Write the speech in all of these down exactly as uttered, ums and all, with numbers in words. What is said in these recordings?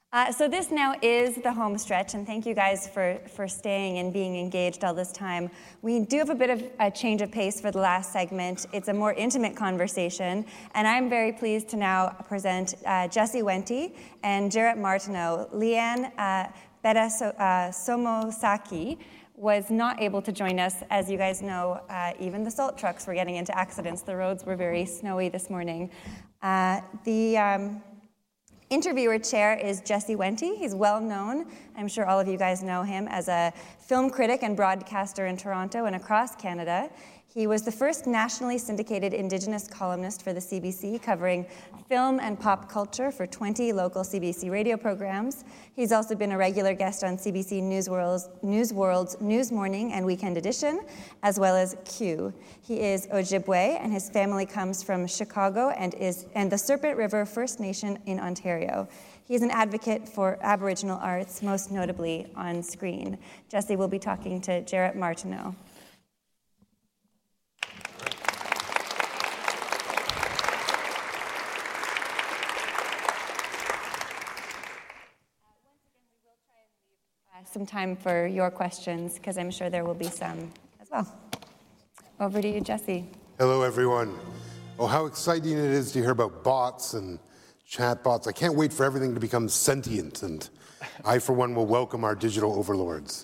Uh, so this now is the home stretch, and thank you guys for, for staying and being engaged all this time. We do have a bit of a change of pace for the last segment. It's a more intimate conversation, and I'm very pleased to now present uh, Jesse Wente and Jarrett Martineau. Leanne uh, Beda so, uh, Somosaki was not able to join us. As you guys know, uh, even the salt trucks were getting into accidents. The roads were very snowy this morning. Uh, the... Um, Interviewer chair is Jesse Wente. He's well known. I'm sure all of you guys know him as a film critic and broadcaster in Toronto and across Canada. He was the first nationally syndicated Indigenous columnist for the C B C, covering film and pop culture for twenty local C B C radio programs. He's also been a regular guest on C B C News World's, News World's News Morning and Weekend Edition, as well as Q. He is Ojibwe, and his family comes from Chicago and is and the Serpent River First Nation in Ontario. He is an advocate for Aboriginal arts, most notably on screen. Jesse will be talking to Jarrett Martineau. Some time for your questions, because I'm sure there will be some as well. Over to you, Jesse. Hello, everyone. Oh, how exciting it is to hear about bots and chat bots. I can't wait for everything to become sentient, and I, for one, will welcome our digital overlords.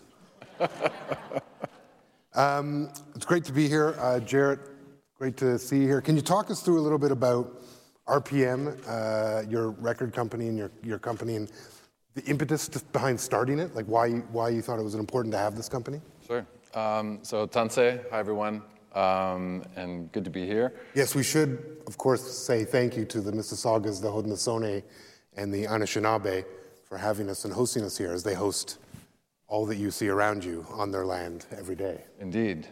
um, it's great to be here. Uh, Jarrett, great to see you here. Can you talk us through a little bit about R P M, uh, your record company and your, your company, and the impetus behind starting it, like why you, why you thought it was important to have this company? Sure. Um, so Tansei, hi everyone, um, and good to be here. Yes, we should, of course, say thank you to the Mississaugas, the Haudenosaunee, and the Anishinaabe for having us and hosting us here, as they host all that you see around you on their land every day. Indeed.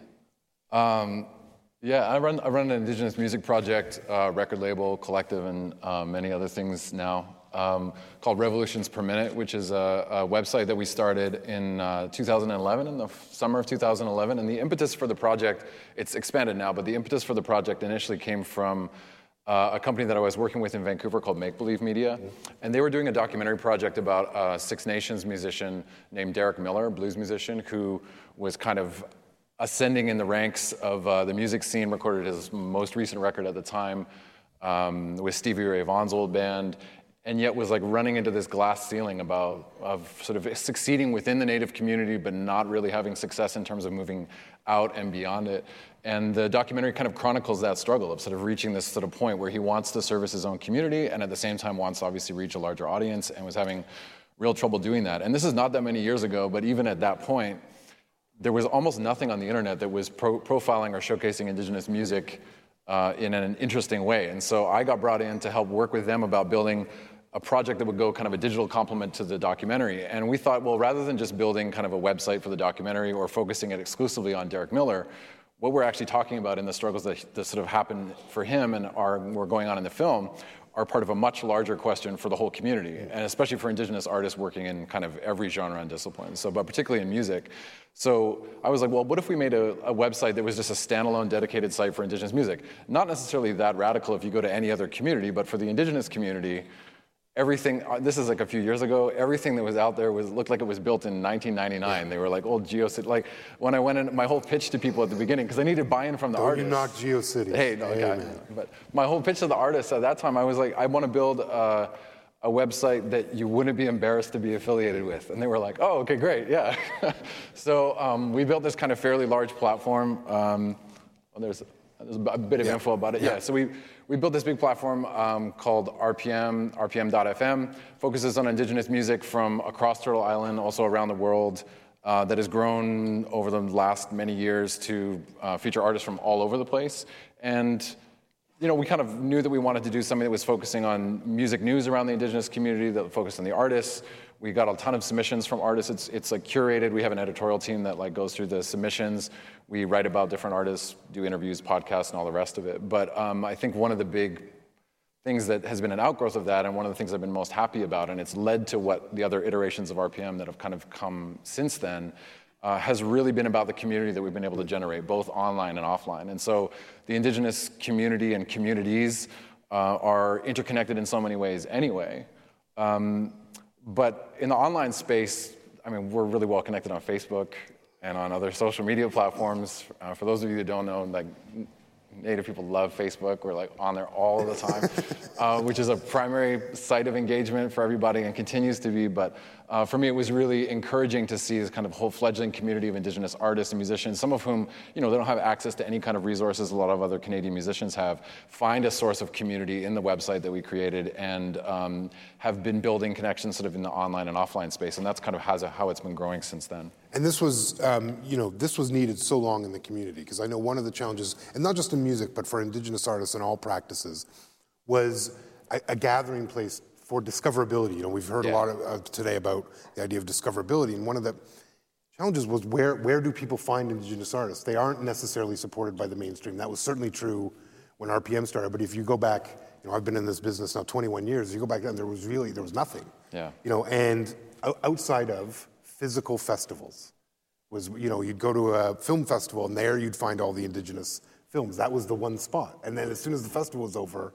Um, yeah, I run I run an Indigenous music project, uh, record label, collective, and uh, many other things now. Um, called Revolutions Per Minute, which is a, a website that we started in uh, two thousand eleven, in the summer of two thousand eleven. And the impetus for the project, it's expanded now, but the impetus for the project initially came from uh, a company that I was working with in Vancouver called Make Believe Media. Mm-hmm. And they were doing a documentary project about a Six Nations musician named Derek Miller, a blues musician, who was kind of ascending in the ranks of uh, the music scene, recorded his most recent record at the time um, with Stevie Ray Vaughan's old band, and yet was like running into this glass ceiling about of sort of succeeding within the Native community, but not really having success in terms of moving out and beyond it. And the documentary kind of chronicles that struggle of sort of reaching this sort of point where he wants to service his own community and at the same time wants to obviously reach a larger audience, and was having real trouble doing that. And this is not that many years ago, but even at that point, there was almost nothing on the internet that was pro- profiling or showcasing Indigenous music uh, in an interesting way. And so I got brought in to help work with them about building a project that would go kind of a digital complement to the documentary. And we thought, well, rather than just building kind of a website for the documentary or focusing it exclusively on Derek Miller, what we're actually talking about in the struggles that, that sort of happened for him and are were going on in the film are part of a much larger question for the whole community, and especially for Indigenous artists working in kind of every genre and discipline, so, but particularly in music. So I was like, well, what if we made a, a website that was just a standalone dedicated site for Indigenous music? Not necessarily that radical if you go to any other community, but for the Indigenous community, everything, this is like a few years ago, everything that was out there was looked like it was built in nineteen ninety-nine. Yeah. They were like old GeoCity. Like when I went in, my whole pitch to people at the beginning, because I needed buy-in from the Don't artists. You knock GeoCity. Hey, no, okay. Amen. But my whole pitch to the artists at that time, I was like, I want to build a, a website that you wouldn't be embarrassed to be affiliated with. And they were like, oh, okay, great, yeah. So um, we built this kind of fairly large platform. Um, well, there's There's a bit of yeah. info about it. Yeah. yeah, so we, we built this big platform um, called R P M, R P M dot F M, focuses on Indigenous music from across Turtle Island, also around the world, uh, that has grown over the last many years to uh, feature artists from all over the place. And, you know, we kind of knew that we wanted to do something that was focusing on music news around the Indigenous community, that focused on the artists. We got a ton of submissions from artists. It's it's like curated. We have an editorial team that like goes through the submissions. We write about different artists, do interviews, podcasts, and all the rest of it. But um, I think one of the big things that has been an outgrowth of that, and one of the things I've been most happy about, and it's led to what the other iterations of R P M that have kind of come since then, uh, has really been about the community that we've been able to generate, both online and offline. And so the Indigenous community and communities uh, are interconnected in so many ways anyway. Um, but in the online space, I mean, we're really well connected on Facebook and on other social media platforms. Uh, for those of you that don't know, like, Native people love Facebook. We're like on there all the time, uh, which is a primary site of engagement for everybody and continues to be. But uh, for me, it was really encouraging to see this kind of whole fledgling community of Indigenous artists and musicians, some of whom, you know, they don't have access to any kind of resources a lot of other Canadian musicians have, find a source of community in the website that we created and um, have been building connections sort of in the online and offline space. And that's kind of has a, how it's been growing since then. And this was, um, you know, this was needed so long in the community, because I know one of the challenges, and not just in music, but for Indigenous artists in all practices, was a, a gathering place for discoverability. You know, we've heard yeah. a lot of, uh, today about the idea of discoverability, and one of the challenges was where, where do people find Indigenous artists? They aren't necessarily supported by the mainstream. That was certainly true when R P M started, but if you go back, you know, I've been in this business now twenty-one years, you go back then, there was really, there was nothing. Yeah. You know, and outside of physical festivals was, you know, you'd go to a film festival and there you'd find all the Indigenous films. That was the one spot. And then as soon as the festival was over,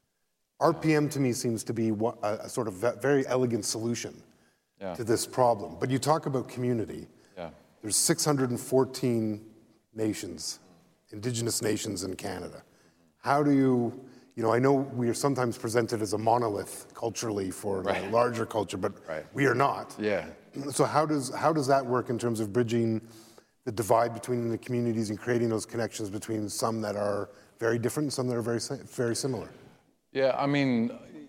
R P M to me seems to be a, a sort of very elegant solution yeah. to this problem. But you talk about community. Yeah. There's six hundred fourteen nations, Indigenous nations in Canada. How do you, you know, I know we are sometimes presented as a monolith culturally for right. the larger culture, but right. we are not. Yeah. So how does how does that work in terms of bridging the divide between the communities and creating those connections between some that are very different and some that are very very similar? Yeah, I mean,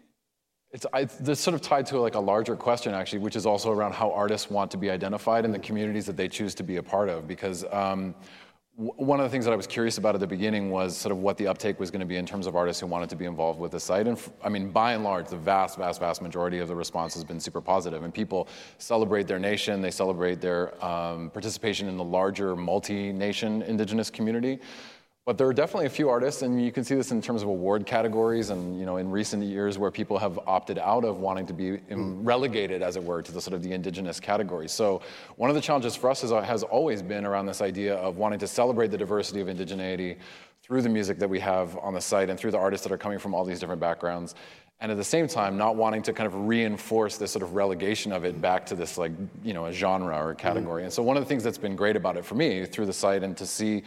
it's I, this sort of tied to like a larger question actually, which is also around how artists want to be identified in the communities that they choose to be a part of. Because um, w- one of the things that I was curious about at the beginning was sort of what the uptake was going to be in terms of artists who wanted to be involved with the site. And f- I mean, by and large, the vast, vast, vast majority of the response has been super positive. And people celebrate their nation, they celebrate their um, participation in the larger multi-nation Indigenous community. But there are definitely a few artists, and you can see this in terms of award categories and, you know, in recent years where people have opted out of wanting to be relegated, as it were, to the sort of the Indigenous category. So one of the challenges for us is, has always been around this idea of wanting to celebrate the diversity of indigeneity through the music that we have on the site and through the artists that are coming from all these different backgrounds. And at the same time, not wanting to kind of reinforce this sort of relegation of it back to this, like, you know, a genre or a category. Mm-hmm. And so one of the things that's been great about it for me through the site and to see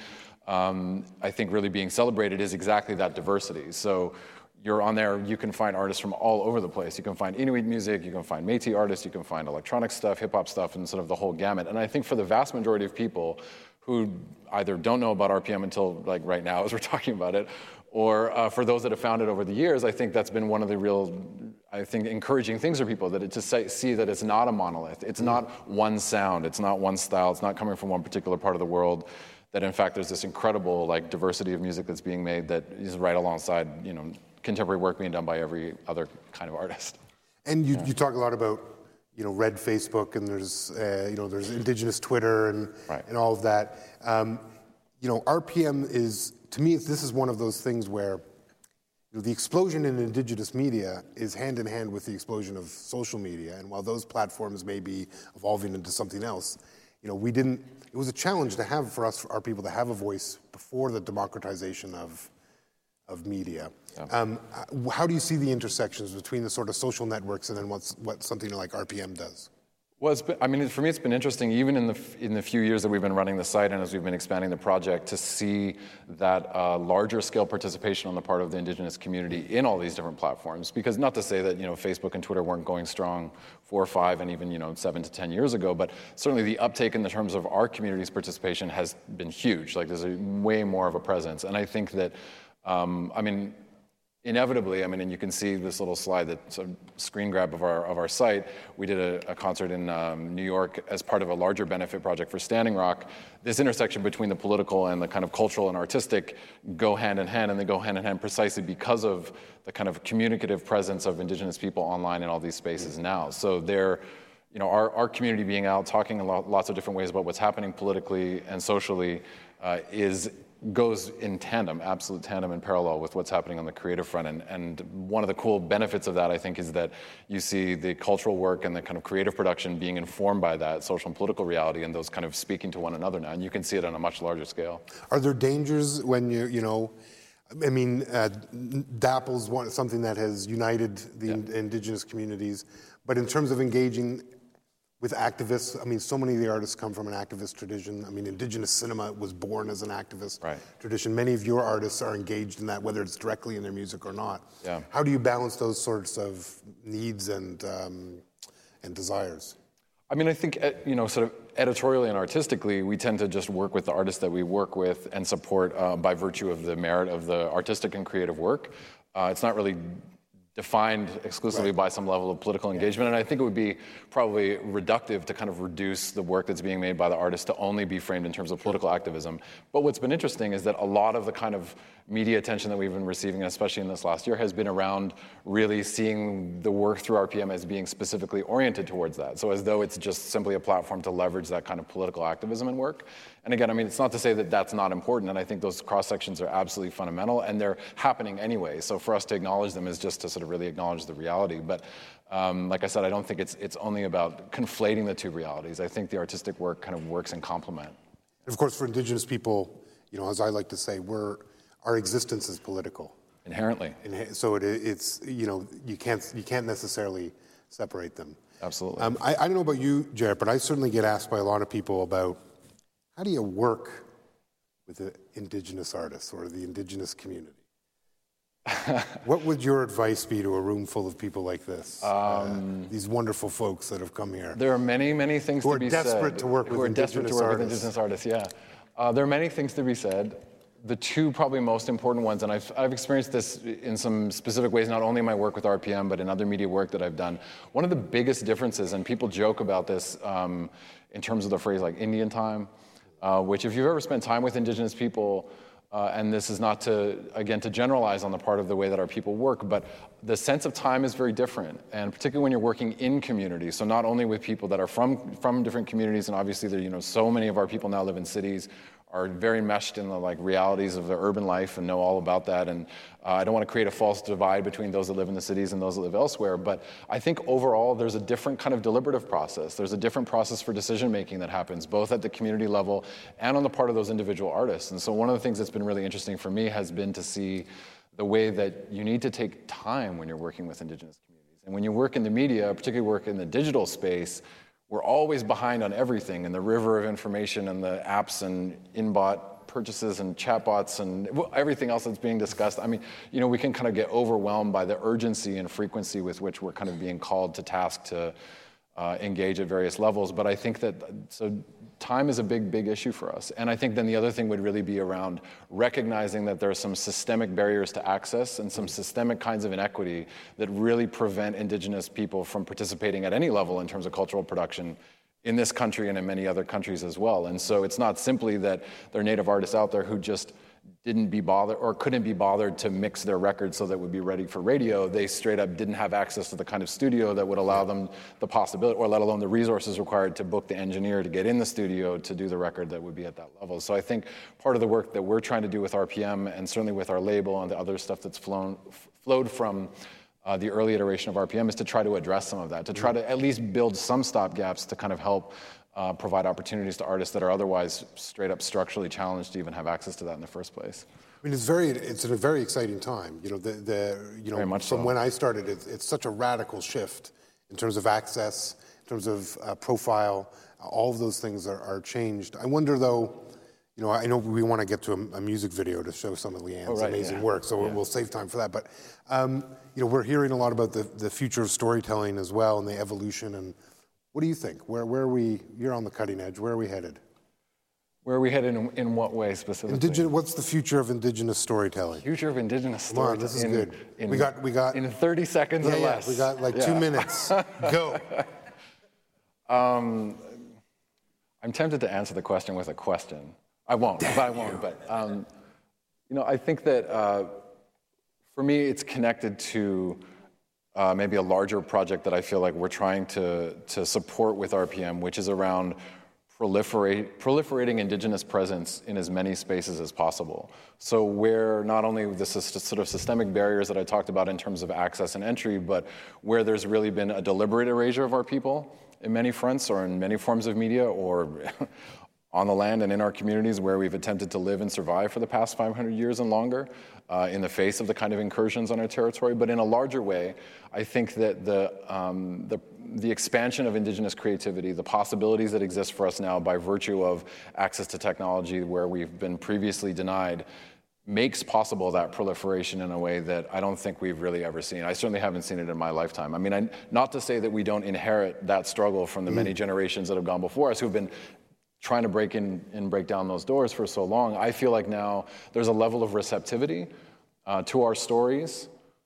Um, I think really being celebrated is exactly that diversity. So you're on there, you can find artists from all over the place. You can find Inuit music, you can find Métis artists, you can find electronic stuff, hip-hop stuff, and sort of the whole gamut. And I think for the vast majority of people who either don't know about R P M until like right now as we're talking about it, or uh, for those that have found it over the years, I think that's been one of the real, I think, encouraging things for people, that it, to say, see that it's not a monolith. It's not one sound, it's not one style, it's not coming from one particular part of the world. That in fact there's this incredible like diversity of music that's being made that is right alongside, you know, contemporary work being done by every other kind of artist. And you, yeah. you talk a lot about, you know, Red Facebook, and there's uh, you know there's Indigenous Twitter and right. and all of that. Um, you know, R P M is, to me, this is one of those things where, you know, the explosion in Indigenous media is hand in hand with the explosion of social media. And while those platforms may be evolving into something else, you know, we didn't. It was a challenge to have for us, for our people, to have a voice before the democratization of of media. Yeah. Um, how do you see the intersections between the sort of social networks and then what's what something like R P M does? Well, it's been, I mean, for me, it's been interesting, even in the in the few years that we've been running the site and as we've been expanding the project, to see that uh, larger scale participation on the part of the Indigenous community in all these different platforms. Because not to say that, you know, Facebook and Twitter weren't going strong four or five and even, you know, seven to ten years ago, but certainly the uptake in the terms of our community's participation has been huge. Like, there's a, way more of a presence, and I think that, um, I mean. Inevitably, I mean, and you can see this little slide, that sort of screen grab of our of our site. We did a, a concert in um, New York as part of a larger benefit project for Standing Rock. This intersection between the political and the kind of cultural and artistic go hand in hand, and they go hand in hand precisely because of the kind of communicative presence of Indigenous people online in all these spaces now. So they're, you know, our, our community being out talking in lo- lots of different ways about what's happening politically and socially uh, is. goes in tandem, absolute tandem and parallel with what's happening on the creative front. And, and one of the cool benefits of that, I think, is that you see the cultural work and the kind of creative production being informed by that social and political reality, and those kind of speaking to one another now. And you can see it on a much larger scale. Are there dangers when you, you know, I mean, uh, Dapple's one, something that has united the Yeah. in, indigenous communities. But in terms of engaging with activists, I mean, so many of the artists come from an activist tradition. I mean, indigenous cinema was born as an activist Right. tradition. Many of your artists are engaged in that, whether it's directly in their music or not. Yeah. How do you balance those sorts of needs and um, and desires? I mean, I think, uh, you know, sort of editorially and artistically, we tend to just work with the artists that we work with and support uh, by virtue of the merit of the artistic and creative work. Uh, it's not really defined exclusively Right. by some level of political engagement, and I think it would be probably reductive to kind of reduce the work that's being made by the artists to only be framed in terms of political activism. But what's been interesting is that a lot of the kind of media attention that we've been receiving, especially in this last year, has been around really seeing the work through R P M as being specifically oriented towards that. So as though it's just simply a platform to leverage that kind of political activism and work. And again, I mean, it's not to say that that's not important, and I think those cross-sections are absolutely fundamental, and they're happening anyway. So for us to acknowledge them is just to sort of really acknowledge the reality. But um, like I said, I don't think it's it's only about conflating the two realities. I think the artistic work kind of works in complement. And of course, for Indigenous people, you know, as I like to say, we're our existence is political. Inherently. And so it, it's, you know, you can't you can't necessarily separate them. Absolutely. Um, I, I don't know about you, Jarrett, but I certainly get asked by a lot of people about how do you work with the Indigenous artists or the Indigenous community? What would your advice be to a room full of people like this? Um, uh, these wonderful folks that have come here. There are many, many things who to are be desperate said. to work who with are desperate to work artists. with Indigenous artists, yeah. Uh, there are many things to be said. The two probably most important ones, and I've, I've experienced this in some specific ways, not only in my work with R P M, but in other media work that I've done. One of the biggest differences, and people joke about this um, in terms of the phrase like Indian time, uh, which if you've ever spent time with Indigenous people, uh, and this is not to, again, to generalize on the part of the way that our people work, but the sense of time is very different, and particularly when you're working in communities, so not only with people that are from, from different communities, and obviously there, you know, so many of our people now live in cities, are very meshed in the like realities of the urban life and know all about that. And uh, I don't want to create a false divide between those that live in the cities and those that live elsewhere. But I think overall there's a different kind of deliberative process. There's a different process for decision making that happens both at the community level and on the part of those individual artists. And so one of the things that's been really interesting for me has been to see the way that you need to take time when you're working with Indigenous communities. And when you work in the media, particularly work in the digital space, we're always behind on everything, and the river of information and the apps and in-bot purchases and chatbots and everything else that's being discussed. I mean, you know, we can kind of get overwhelmed by the urgency and frequency with which we're kind of being called to task to uh, engage at various levels. But I think that, so time is a big, big issue for us. And I think then the other thing would really be around recognizing that there are some systemic barriers to access and some systemic kinds of inequity that really prevent Indigenous people from participating at any level in terms of cultural production in this country and in many other countries as well. And so it's not simply that there are Native artists out there who just didn't be bothered or couldn't be bothered to mix their records so that it would be ready for radio. They straight up didn't have access to the kind of studio that would allow them the possibility, or let alone the resources required to book the engineer to get in the studio to do the record that would be at that level. So I think part of the work that we're trying to do with R P M, and certainly with our label and the other stuff that's flown, flowed from uh, the early iteration of R P M, is to try to address some of that, to try to at least build some stopgaps to kind of help Uh, provide opportunities to artists that are otherwise straight up structurally challenged to even have access to that in the first place. I mean, it's very, it's a very exciting time. You know, the, the you know, Very much from so. when I started, it's, it's such a radical shift in terms of access, in terms of uh, profile. All of those things are, are changed. I wonder, though, you know, I know we want to get to a, a music video to show some of Leanne's Oh, right, amazing yeah. work, so Yeah. we'll save time for that. But um, you know, we're hearing a lot about the, the future of storytelling as well, and the evolution. And what do you think? Where, where are we? You're on the cutting edge. Where are we headed? Where are we headed in, in what way specifically? Indigin- what's the future of Indigenous storytelling? Future of Indigenous Come on, storytelling. this is in, good. In, we got, we got. in thirty seconds yeah, or yeah, less. we got like Yeah. two minutes. Go. Um, I'm tempted to answer the question with a question. I won't, but I won't. But um, you know, I think that uh, for me, it's connected to uh, maybe a larger project that I feel like we're trying to to support with R P M, which is around proliferate, proliferating Indigenous presence in as many spaces as possible. So where not only the sort of systemic barriers that I talked about in terms of access and entry, but where there's really been a deliberate erasure of our people in many fronts or in many forms of media, or on the land and in our communities where we've attempted to live and survive for the past five hundred years and longer, uh, in the face of the kind of incursions on our territory. But in a larger way, I think that the, um, the, the expansion of Indigenous creativity, the possibilities that exist for us now by virtue of access to technology where we've been previously denied, makes possible that proliferation in a way that I don't think we've really ever seen. I certainly haven't seen it in my lifetime. I mean, I, not to say that we don't inherit that struggle from the mm. many generations that have gone before us who've been trying to break in and break down those doors for so long. I feel like now there's a level of receptivity uh, to our stories,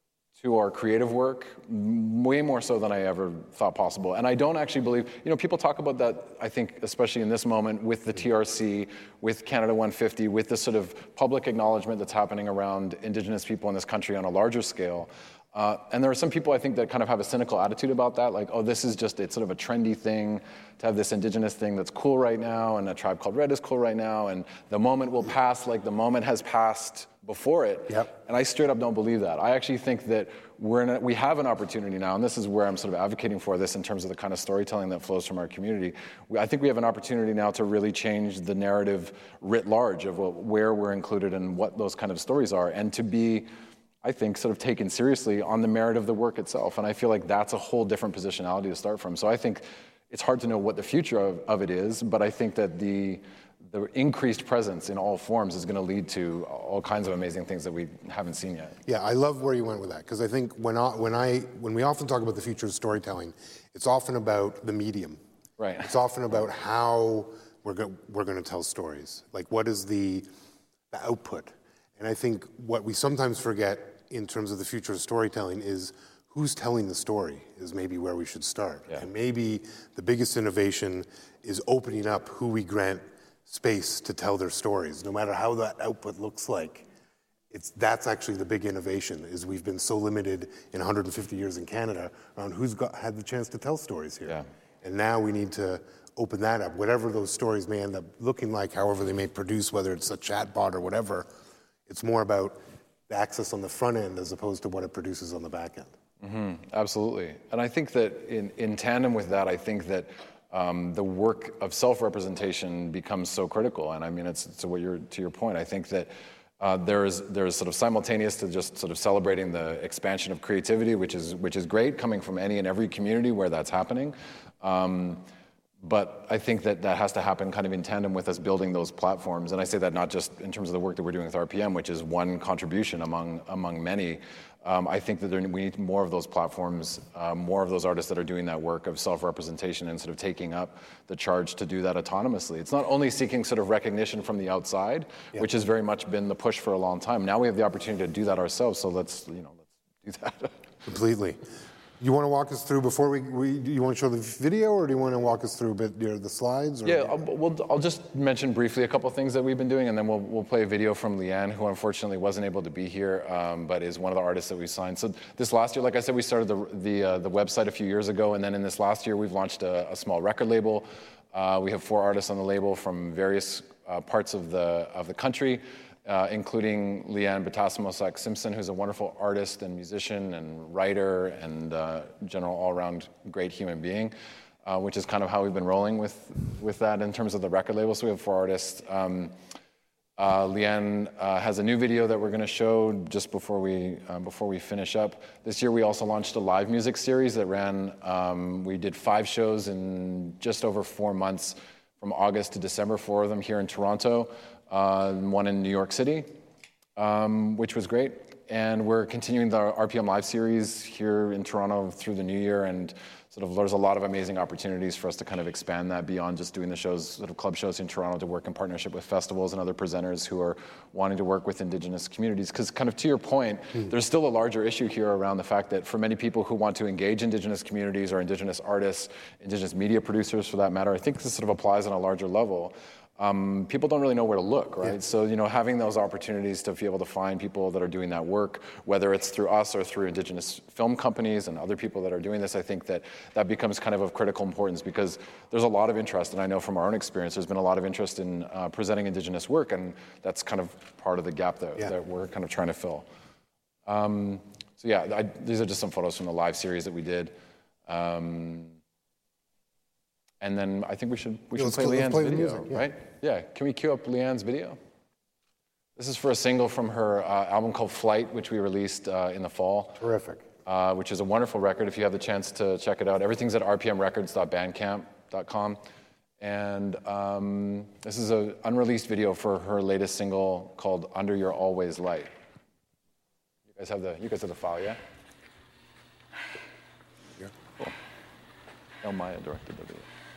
to our creative work, way more so than I ever thought possible. And I don't actually believe, you know, people talk about that, I think, especially in this moment with the T R C, with Canada one fifty, with this sort of public acknowledgement that's happening around Indigenous people in this country on a larger scale. Uh, and there are some people, I think, that kind of have a cynical attitude about that, like, oh, this is just, it's sort of a trendy thing to have this Indigenous thing that's cool right now, and A Tribe Called Red is cool right now, and the moment will pass like the moment has passed before it. Yep. And I straight up don't believe that. I actually think that we're in a, we have an opportunity now, and this is where I'm sort of advocating for this in terms of the kind of storytelling that flows from our community. We, I think we have an opportunity now to really change the narrative writ large of what, where we're included and what those kind of stories are, and to be, I think, sort of taken seriously on the merit of the work itself. And I feel like that's a whole different positionality to start from. So I think it's hard to know what the future of, of it is, but I think that the the increased presence in all forms is going to lead to all kinds of amazing things that we haven't seen yet. Yeah, I love where you went with that, because I think when I, when I when we often talk about the future of storytelling, it's often about the medium. Right. It's often about how we're go, we're going to tell stories. Like, what is the the output? And I think what we sometimes forget in terms of the future of storytelling is who's telling the story is maybe where we should start. Yeah. And maybe the biggest innovation is opening up who we grant space to tell their stories, no matter how that output looks like. It's, that's actually the big innovation, is we've been so limited in one hundred fifty years in Canada around who's got, had the chance to tell stories here. Yeah. And now we need to open that up. Whatever those stories may end up looking like, however they may produce, whether it's a chat bot or whatever, it's more about the access on the front end as opposed to what it produces on the back end. Mm-hmm. Absolutely. And I think that in, in tandem with that, I think that Um, the work of self-representation becomes so critical, and I mean, it's to what you're to your point. I think that uh, there is there is sort of simultaneous to just sort of celebrating the expansion of creativity, which is which is great, coming from any and every community where that's happening. Um, but I think that that has to happen kind of in tandem with us building those platforms. And I say that not just in terms of the work that we're doing with R P M, which is one contribution among among many. Um, I think that there, we need more of those platforms, uh, more of those artists that are doing that work of self-representation and sort of taking up the charge to do that autonomously. It's not only seeking sort of recognition from the outside, yeah. which has very much been the push for a long time. Now we have the opportunity to do that ourselves, so let's, you know, let's do that. Completely. You want to walk us through before we, we do you want to show the video, or do you want to walk us through a bit, you know, the slides? Or? Yeah, I'll, we'll, I'll just mention briefly a couple of things that we've been doing, and then we'll we'll play a video from Leanne, who unfortunately wasn't able to be here, um, but is one of the artists that we signed. So this last year, like I said, we started the the, uh, the website a few years ago, and then in this last year, we've launched a, a small record label. Uh, we have four artists on the label from various uh, parts of the of the country. Uh, including Leanne Batasimosek-Simpson, who's a wonderful artist and musician and writer and uh, general all-around great human being, uh, which is kind of how we've been rolling with with that in terms of the record label. So we have four artists. Um, uh, Leanne uh, has a new video that we're going to show just before we uh, before we finish up. This year we also launched a live music series that ran. Um, we did five shows in just over four months, from August to December, four of them here in Toronto. Uh, one in New York City, um, which was great. And we're continuing the R P M Live series here in Toronto through the new year, and sort of there's a lot of amazing opportunities for us to kind of expand that beyond just doing the shows, sort of club shows in Toronto, to work in partnership with festivals and other presenters who are wanting to work with Indigenous communities. Because kind of to your point, mm. there's still a larger issue here around the fact that for many people who want to engage Indigenous communities or Indigenous artists, Indigenous media producers for that matter, I think this sort of applies on a larger level. Um, people don't really know where to look, right? Yeah. So, you know, having those opportunities to be able to find people that are doing that work, whether it's through us or through Indigenous film companies and other people that are doing this, I think that that becomes kind of of critical importance, because there's a lot of interest, and I know from our own experience, there's been a lot of interest in uh, presenting Indigenous work, and that's kind of part of the gap that, yeah. that we're kind of trying to fill. Um, so yeah, I, these are just some photos from the live series that we did. Um, and then I think we should we Yeah, should play let's Leanne's play the video, music, yeah. right? Yeah. Can we cue up Leanne's video? This is for a single from her uh, album called Flight, which we released uh, in the fall. Terrific. Uh, which is a wonderful record if you have the chance to check it out. Everything's at r p m records dot bandcamp dot com. And um, this is an unreleased video for her latest single called Under Your Always Light. You guys have the, you guys have the file, yeah? Yeah. Cool. El Maya directed the video.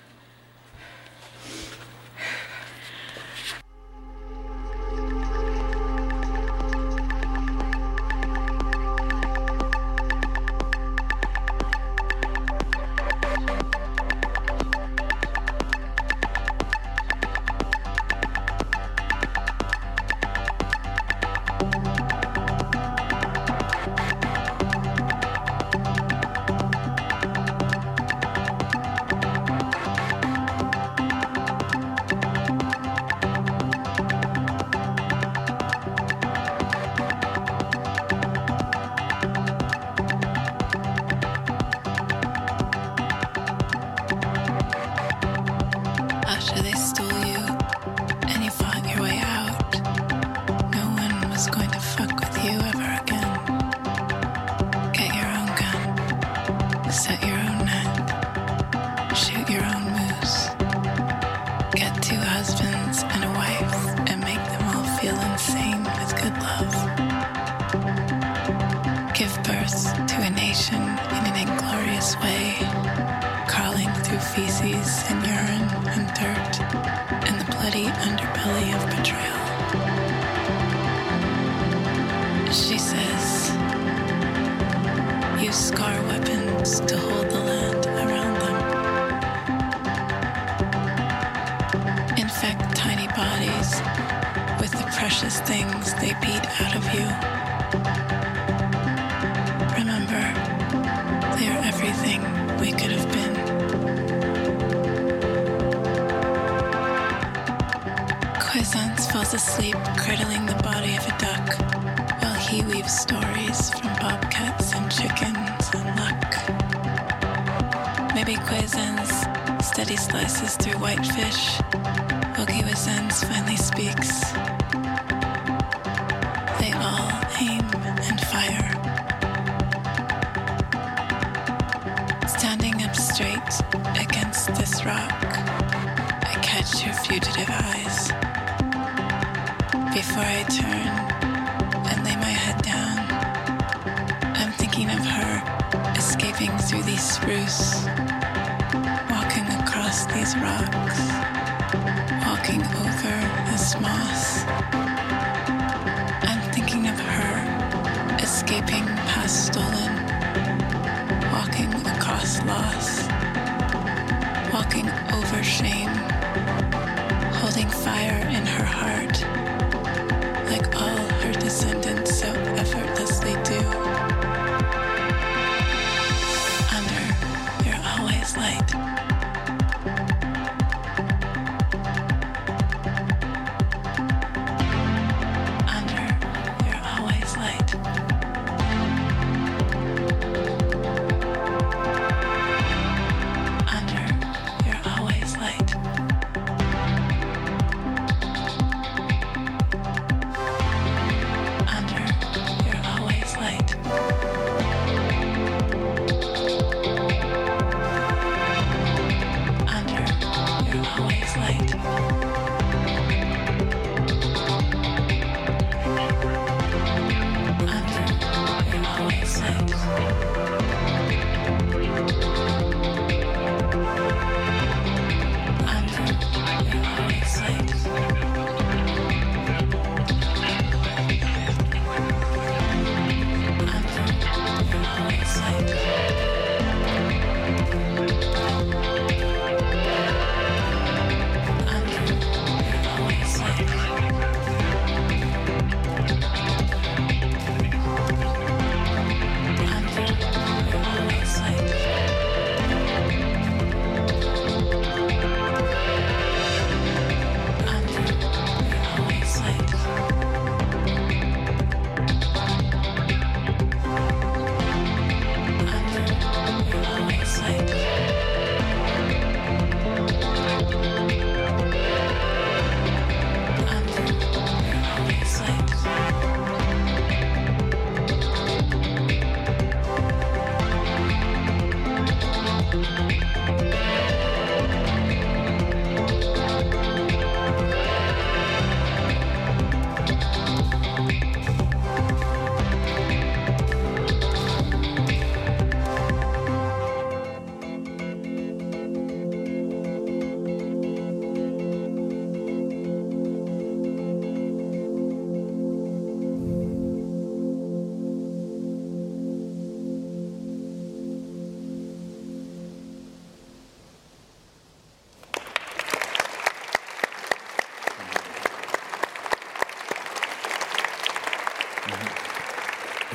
After they stole you and you fought your way out, no one was going to fuck with you ever again. Get your own gun, set your own net, shoot your own moose. Get two husbands and a wife and make them all feel insane with good love. Give birth to a nation in an inglorious way, crawling through feces and urine and dirt and the bloody underbelly of betrayal. She says, use scar weapons to hold the land around them. Infect tiny bodies with the precious things they beat out of you. Remember, they are everything we could have been. Quiescence falls asleep cradling the body of a duck while he weaves stories from bobcats and chickens and luck. Maybe Quiescence steady slices through whitefish while Quiescence finally speaks. They all aim and fire. Standing up straight against this rock, I catch your fugitive eyes. Before I turn and lay my head down, I'm thinking of her escaping through these spruce, walking across these rocks, walking over this moss. I'm thinking of her escaping past stolen, walking across loss, walking over shame, holding fire in her heart, like all her descendants so effortlessly do. Under your always light. Under your always light. Under your always light. Like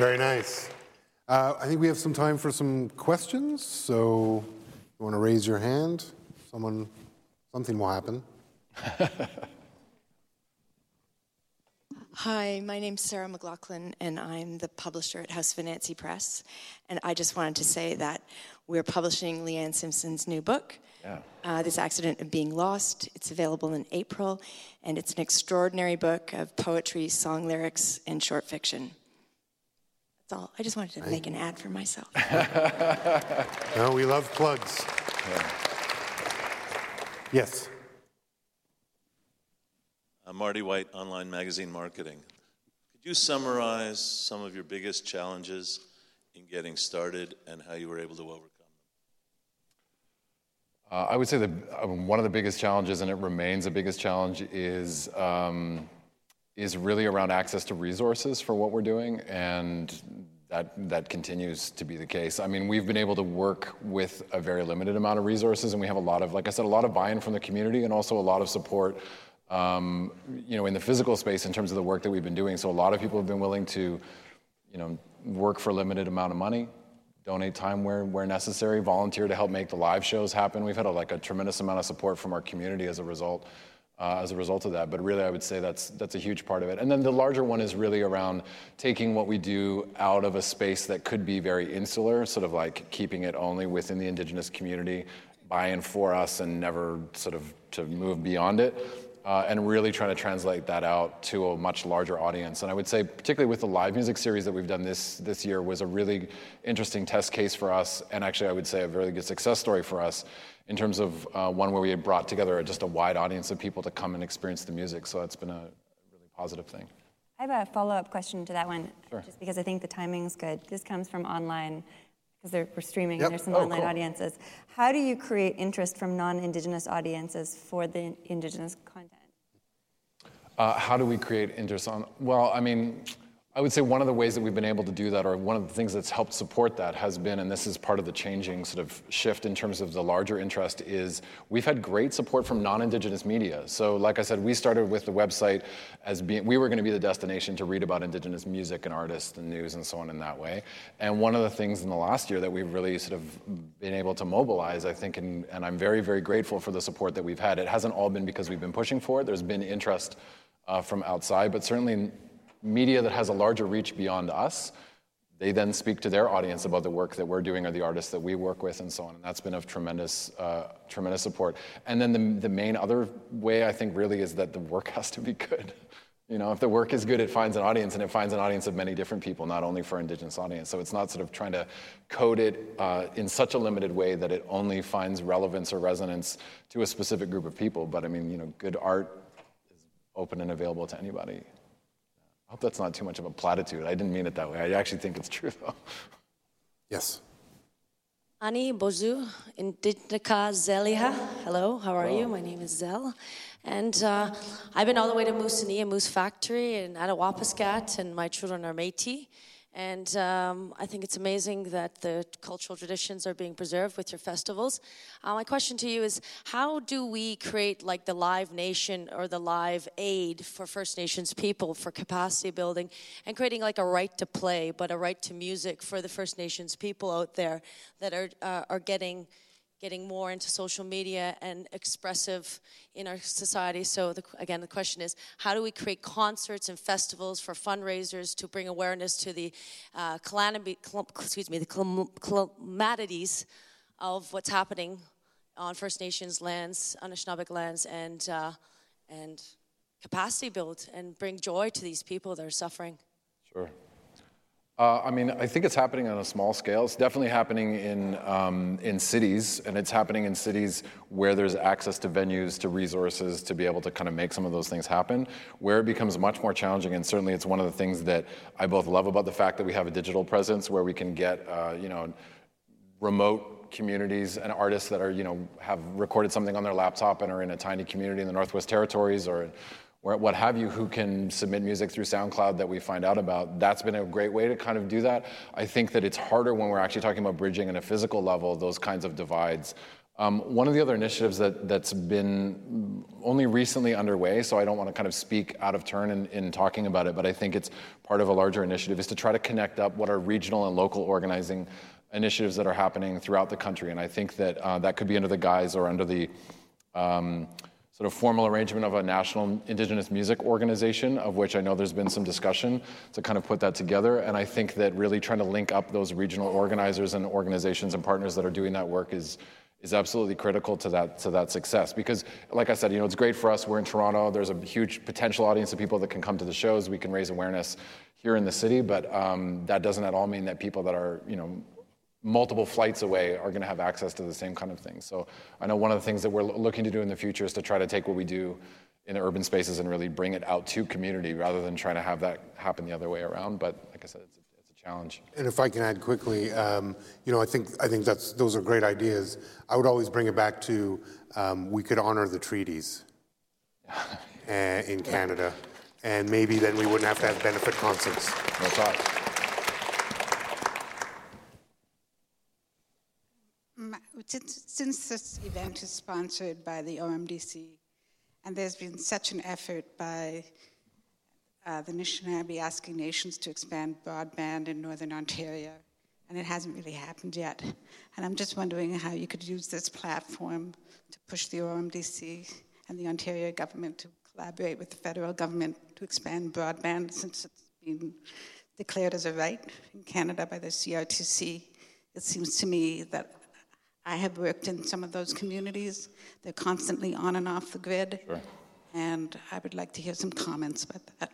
Very nice. Uh, I think we have some time for some questions. So, you want to raise your hand? Someone, something will happen. Hi, my name's Sarah McLaughlin, and I'm the publisher at House Financy Press. And I just wanted to say that we're publishing Leanne Simpson's new book, Yeah. uh, This Accident of Being Lost. It's available in April, and it's an extraordinary book of poetry, song lyrics, and short fiction. That's all. I just wanted to make an ad for myself. No, we love plugs. Yeah. Yes. Uh, Marty White, Online Magazine Marketing. Could you summarize some of your biggest challenges in getting started and how you were able to overcome them? Uh, I would say that um, one of the biggest challenges, and it remains the biggest challenge, is um, is really around access to resources for what we're doing, and that that continues to be the case. I mean, we've been able to work with a very limited amount of resources, and we have a lot of, like I said, a lot of buy-in from the community, and also a lot of support, um, you know, in the physical space in terms of the work that we've been doing. So a lot of people have been willing to, you know, work for a limited amount of money, donate time where, where necessary, volunteer to help make the live shows happen. We've had a, like a tremendous amount of support from our community as a result, uh, as a result of that. But really, I would say that's that's a huge part of it. And then the larger one is really around taking what we do out of a space that could be very insular, sort of like keeping it only within the Indigenous community, buy-in for us, and never sort of to move beyond it. Uh, and really trying to translate that out to a much larger audience. And I would say, particularly with the live music series that we've done this this year, was a really interesting test case for us, and actually I would say a very good success story for us in terms of uh, one where we had brought together just a wide audience of people to come and experience the music. So it's been a really positive thing. I have a follow-up question to that one, Sure. just because I think the timing's good. This comes from online, because we're streaming Yep. and there's some Oh, online cool. audiences. How do you create interest from non-Indigenous audiences for the Indigenous content? Uh, how do we create interest on? Well, I mean, I would say one of the ways that we've been able to do that, or one of the things that's helped support that, has been, and this is part of the changing sort of shift in terms of the larger interest, is we've had great support from non-Indigenous media. So like I said, we started with the website as being, we were going to be the destination to read about Indigenous music and artists and news and so on in that way. And one of the things in the last year that we've really sort of been able to mobilize, I think, and, and I'm very, very grateful for the support that we've had. It hasn't all been because we've been pushing for it. There's been interest uh, from outside, but certainly media that has a larger reach beyond us, they then speak to their audience about the work that we're doing or the artists that we work with and so on. And that's been of tremendous, uh, tremendous support. And then the, the main other way, I think, really is that the work has to be good. You know, if the work is good, it finds an audience, and it finds an audience of many different people, not only for Indigenous audience. So it's not sort of trying to code it uh, in such a limited way that it only finds relevance or resonance to a specific group of people. But I mean, you know, good art is open and available to anybody. I hope that's not too much of a platitude. I didn't mean it that way. I actually think it's true, though. Yes. Ani Bozu, Indika Zeliha. Hello, how are Hello. you? My name is Zel. And uh, I've been all the way to Moosonee, a moose factory in Attawapiskat, and my children are Métis. And um, I think it's amazing that the cultural traditions are being preserved with your festivals. Uh, my question to you is, how do we create like the Live Nation or the Live Aid for First Nations people for capacity building and creating like a right to play, but a right to music for the First Nations people out there that are uh, are getting getting more into social media and expressive in our society. So the, again, the question is, how do we create concerts and festivals for fundraisers to bring awareness to the uh, calamity, excuse me, the calamities of what's happening on First Nations lands, Anishinaabe lands, and uh, and capacity build and bring joy to these people that are suffering? Sure. Uh, I mean, I think it's happening on a small scale. It's definitely happening in um, in cities, and it's happening in cities where there's access to venues, to resources, to be able to kind of make some of those things happen. Where it becomes much more challenging, and certainly it's one of the things that I both love about the fact that we have a digital presence where we can get, uh, you know, remote communities and artists that are, you know, have recorded something on their laptop and are in a tiny community in the Northwest Territories or or what have you, who can submit music through SoundCloud that we find out about. That's been a great way to kind of do that. I think that it's harder when we're actually talking about bridging on a physical level, those kinds of divides. Um, one of the other initiatives that, that's been only recently underway, so I don't want to kind of speak out of turn in, in talking about it, but I think it's part of a larger initiative, is to try to connect up what are regional and local organizing initiatives that are happening throughout the country. And I think that uh, that could be under the guise or under the um, sort of formal arrangement of a national Indigenous music organization, of which I know there's been some discussion to kind of put that together. And I think that really trying to link up those regional organizers and organizations and partners that are doing that work is is absolutely critical to that to that success. Because, like I said, you know, it's great for us. We're in Toronto. There's a huge potential audience of people that can come to the shows. We can raise awareness here in the city, but um, that doesn't at all mean that people that are, you know, multiple flights away are going to have access to the same kind of things. So I know one of the things that we're looking to do in the future is to try to take what we do in the urban spaces and really bring it out to community rather than trying to have that happen the other way around. But like I said, it's a, it's a challenge. And if I can add quickly, um, you know, I think I think that's those are great ideas. I would always bring it back to um, we could honor the treaties uh, in Canada, and maybe then we wouldn't have to have benefit concerts. No thought. Since, since this event is sponsored by the O M D C, and there's been such an effort by uh, the Anishinaabe asking nations to expand broadband in Northern Ontario, and it hasn't really happened yet. And I'm just wondering how you could use this platform to push the O M D C and the Ontario government to collaborate with the federal government to expand broadband, since it's been declared as a right in Canada by the C R T C. It seems to me that I have worked in some of those communities. They're constantly on and off the grid. Sure. And I would like to hear some comments about that.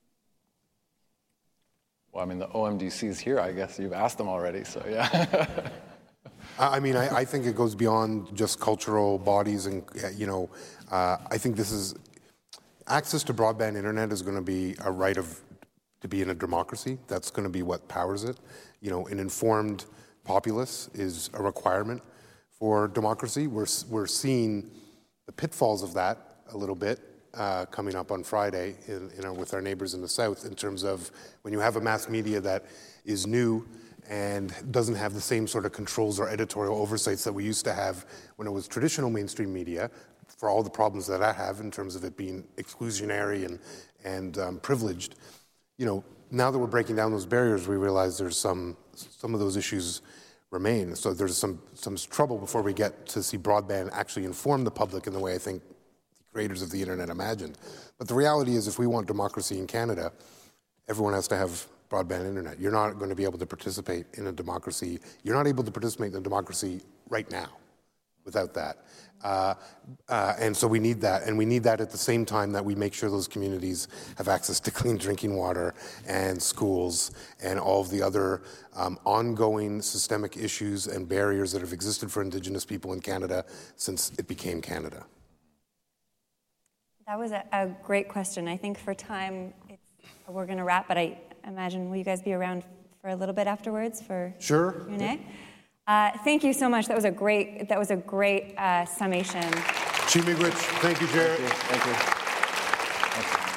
Well, I mean, the O M D C is here. I guess you've asked them already, so yeah. I mean, I, I think it goes beyond just cultural bodies, and you know, uh, I think this is access to broadband internet is going to be a right of to be in a democracy. That's going to be what powers it. You know, an informed populace is a requirement for democracy. We're we're seeing the pitfalls of that a little bit uh, coming up on Friday, in, you know, with our neighbors in the south, in terms of when you have a mass media that is new and doesn't have the same sort of controls or editorial oversights that we used to have when it was traditional mainstream media, for all the problems that I have in terms of it being exclusionary and and um, privileged. You know, now that we're breaking down those barriers, we realize there's some some of those issues remain. So there's some some trouble before we get to see broadband actually inform the public in the way I think the creators of the internet imagined. But the reality is, if we want democracy in Canada, everyone has to have broadband internet. You're not going to be able to participate in a democracy. You're not able to participate in a democracy right now without that. Uh, uh, and so we need that. And we need that at the same time that we make sure those communities have access to clean drinking water and schools and all of the other um, ongoing systemic issues and barriers that have existed for Indigenous people in Canada since it became Canada. That was a, a great question. I think for time, it's, we're going to wrap, but I imagine, will you guys be around for a little bit afterwards for Sure. Q and A? Uh, thank you so much. That was a great. That was a great uh, summation. Chi Miigwech. Thank you, Jarrett. Thank you. Thank you. Thank you.